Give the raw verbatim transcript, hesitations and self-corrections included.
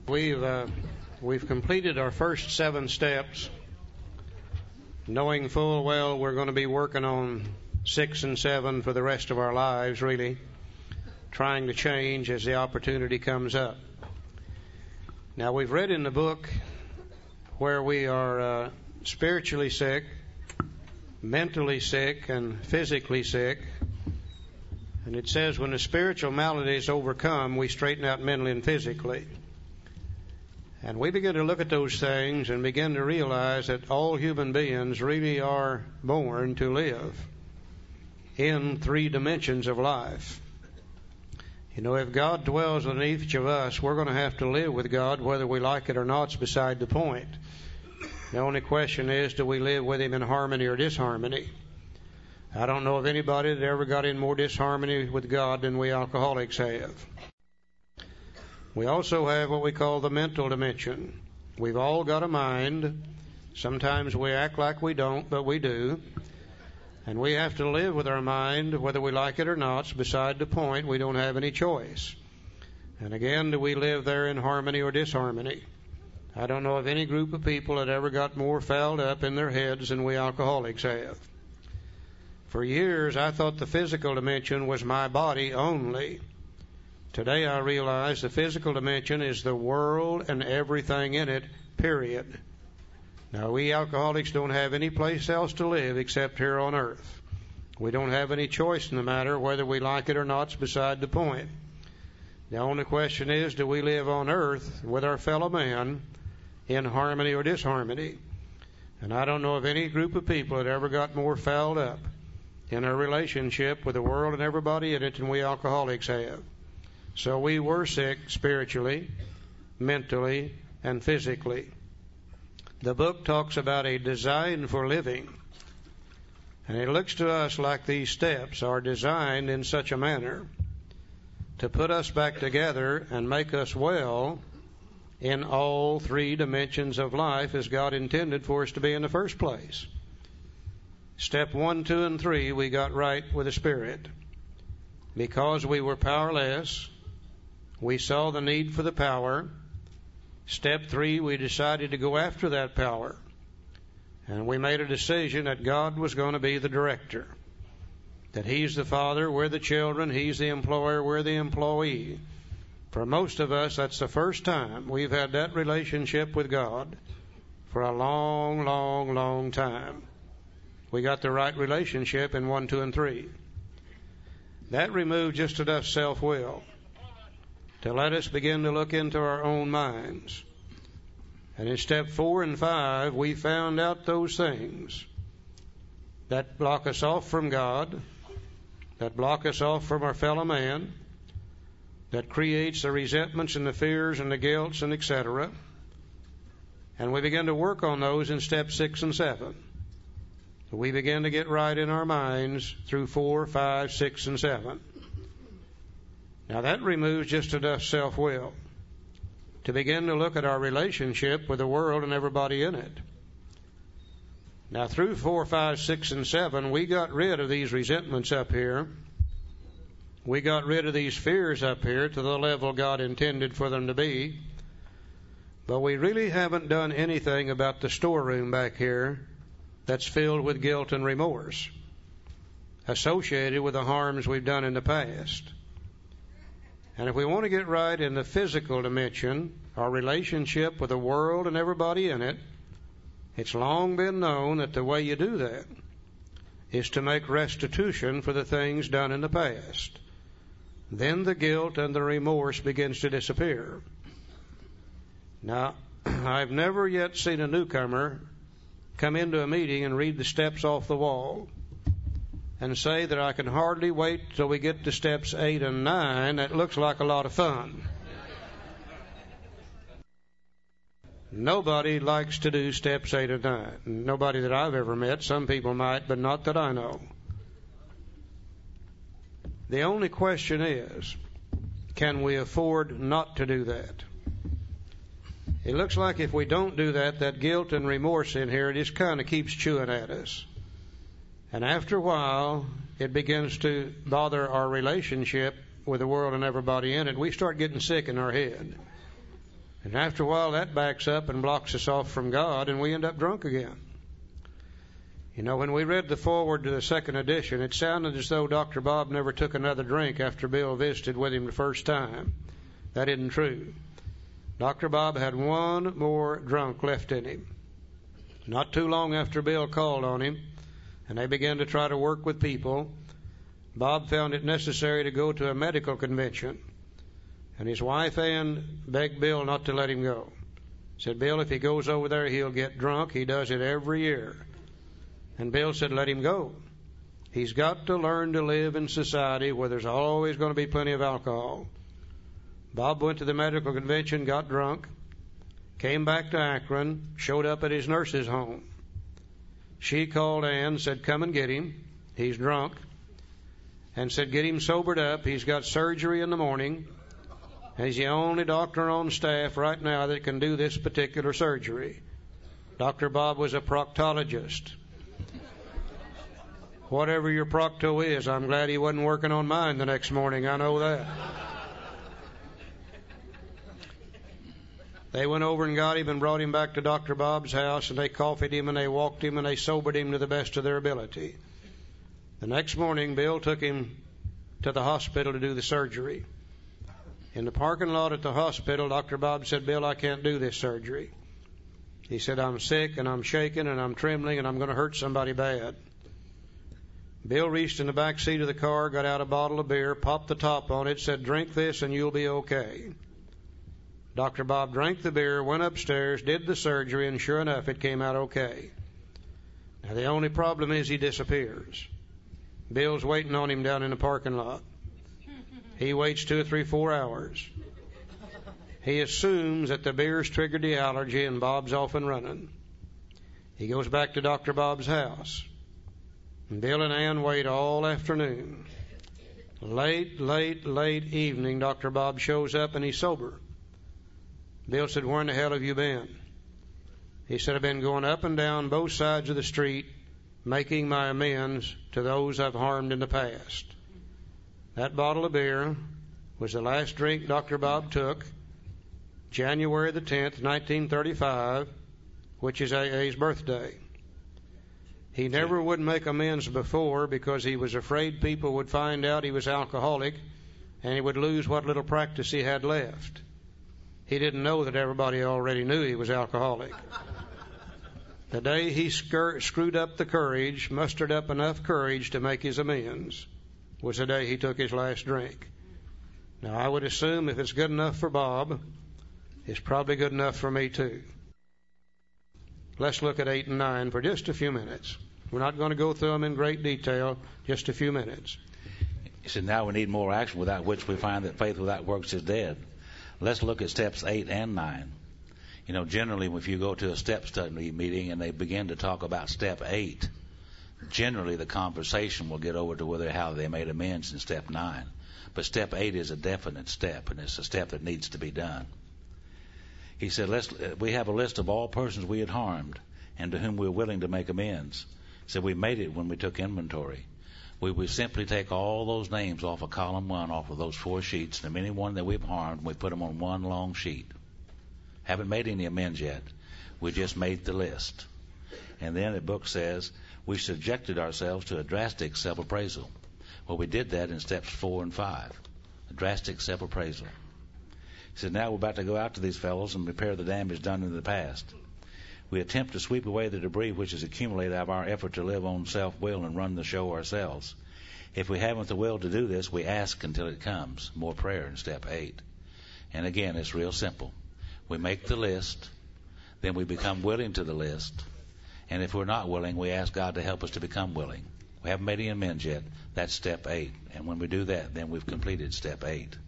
We've uh, we've completed our first seven steps, knowing full well we're going to be working on six and seven for the rest of our lives, really, trying to change as the opportunity comes up. Now, we've read in the book where we are uh, spiritually sick, mentally sick, and physically sick. And it says when the spiritual malady is overcome, we straighten out mentally and physically. And we begin to look at those things and begin to realize that all human beings really are born to live in three dimensions of life. You know, if God dwells in each of us, we're going to have to live with God whether we like it or not. It's beside the point. The only question is, do we live with Him in harmony or disharmony? I don't know of anybody that ever got in more disharmony with God than we alcoholics have. We also have what we call the mental dimension. We've all got a mind. Sometimes we act like we don't, but we do. And we have to live with our mind, whether we like it or not. It's beside the point. We don't have any choice. And again, do we live there in harmony or disharmony? I don't know of any group of people that ever got more fouled up in their heads than we alcoholics have. For years, I thought the physical dimension was my body only. Today I realize the physical dimension is the world and everything in it, period. Now, we alcoholics don't have any place else to live except here on earth. We don't have any choice in the matter. Whether we like it or not is beside the point. The only question is, do we live on earth with our fellow man in harmony or disharmony? And I don't know of any group of people that ever got more fouled up in our relationship with the world and everybody in it than we alcoholics have. So we were sick spiritually, mentally, and physically. The book talks about a design for living. And it looks to us like these steps are designed in such a manner to put us back together and make us well in all three dimensions of life as God intended for us to be in the first place. Step one, two, and three, we got right with the Spirit. Because we were powerless, we saw the need for the power. Step three, we decided to go after that power. And we made a decision that God was going to be the director. That He's the Father, we're the children, He's the employer, we're the employee. For most of us, that's the first time we've had that relationship with God for a long, long, long time. We got the right relationship in one, two, and three. That removed just enough self-will to let us begin to look into our own minds. And in step four and five, we found out those things that block us off from God, that block us off from our fellow man, that creates the resentments and the fears and the guilts and et cetera. And we begin to work on those in step six and seven. We begin to get right in our minds through four, five, six, and seven. Now that removes just enough self-will to begin to look at our relationship with the world and everybody in it. Now through four, five, six, and seven, we got rid of these resentments up here. We got rid of these fears up here to the level God intended for them to be. But we really haven't done anything about the storeroom back here that's filled with guilt and remorse associated with the harms we've done in the past. And if we want to get right in the physical dimension, our relationship with the world and everybody in it, it's long been known that the way you do that is to make restitution for the things done in the past. Then the guilt and the remorse begins to disappear. Now, I've never yet seen a newcomer come into a meeting and read the steps off the wall and say that I can hardly wait till we get to steps eight and nine. That looks like a lot of fun. Nobody likes to do steps eight and nine. Nobody that I've ever met. Some people might, but not that I know. The only question is, can we afford not to do that? It looks like if we don't do that, that guilt and remorse in here just kind of keeps chewing at us. And after a while, it begins to bother our relationship with the world and everybody in it. We start getting sick in our head. And after a while, that backs up and blocks us off from God, and we end up drunk again. You know, when we read the foreword to the second edition, it sounded as though Doctor Bob never took another drink after Bill visited with him the first time. That isn't true. Doctor Bob had one more drunk left in him. Not too long after Bill called on him, and they began to try to work with people, Bob found it necessary to go to a medical convention. And his wife Ann begged Bill not to let him go. Said, Bill, if he goes over there, he'll get drunk. He does it every year. And Bill said, let him go. He's got to learn to live in society where there's always going to be plenty of alcohol. Bob went to the medical convention, got drunk, came back to Akron, showed up at his nurse's home. She called Ann, said, come and get him. He's drunk. And said, get him sobered up. He's got surgery in the morning. He's the only doctor on staff right now that can do this particular surgery. Doctor Bob was a proctologist. Whatever your procto is, I'm glad he wasn't working on mine the next morning. I know that. They went over and got him and brought him back to Doctor Bob's house, and they coffeed him and they walked him and they sobered him to the best of their ability. The next morning, Bill took him to the hospital to do the surgery. In the parking lot at the hospital, Doctor Bob said, Bill, I can't do this surgery. He said, I'm sick and I'm shaking and I'm trembling and I'm going to hurt somebody bad. Bill reached in the back seat of the car, got out a bottle of beer, popped the top on it, said, drink this and you'll be okay. Doctor Bob drank the beer, went upstairs, did the surgery, and sure enough, it came out okay. Now, the only problem is he disappears. Bill's waiting on him down in the parking lot. He waits two or three, four hours. He assumes that the beer's triggered the allergy and Bob's off and running. He goes back to Doctor Bob's house. And Bill and Ann wait all afternoon. Late, late, late evening, Doctor Bob shows up and he's sober. Bill said, where in the hell have you been? He said, I've been going up and down both sides of the street, making my amends to those I've harmed in the past. That bottle of beer was the last drink Doctor Bob took, January the tenth, nineteen thirty-five, which is A A's birthday. He never would make amends before because he was afraid people would find out he was alcoholic and he would lose what little practice he had left. He didn't know that everybody already knew he was alcoholic. The day he scur- screwed up the courage, mustered up enough courage to make his amends, was the day he took his last drink. Now, I would assume if it's good enough for Bob, it's probably good enough for me too. Let's look at eight and nine for just a few minutes. We're not going to go through them in great detail, just a few minutes. He said, now we need more action, without which we find that faith without works is dead. Let's look at steps eight and nine. You know, generally, if you go to a step study meeting and they begin to talk about step eight, generally the conversation will get over to whether how they made amends in step nine. But step eight is a definite step, and it's a step that needs to be done. He said, Let's, we have a list of all persons we had harmed and to whom we were willing to make amends. He said, we made it when we took inventory. We would simply take all those names off of column one, off of those four sheets, and anyone that we've harmed, we put them on one long sheet. Haven't made any amends yet. We just made the list. And then the book says we subjected ourselves to a drastic self-appraisal. Well, we did that in steps four and five, a drastic self-appraisal. He said, now we're about to go out to these fellows and repair the damage done in the past. We attempt to sweep away the debris which has accumulated out of our effort to live on self-will and run the show ourselves. If we haven't the will to do this, we ask until it comes. More prayer in step eight. And again, it's real simple. We make the list, then we become willing to the list, and if we're not willing, we ask God to help us to become willing. We haven't made any amends yet. That's step eight. And when we do that, then we've completed step eight.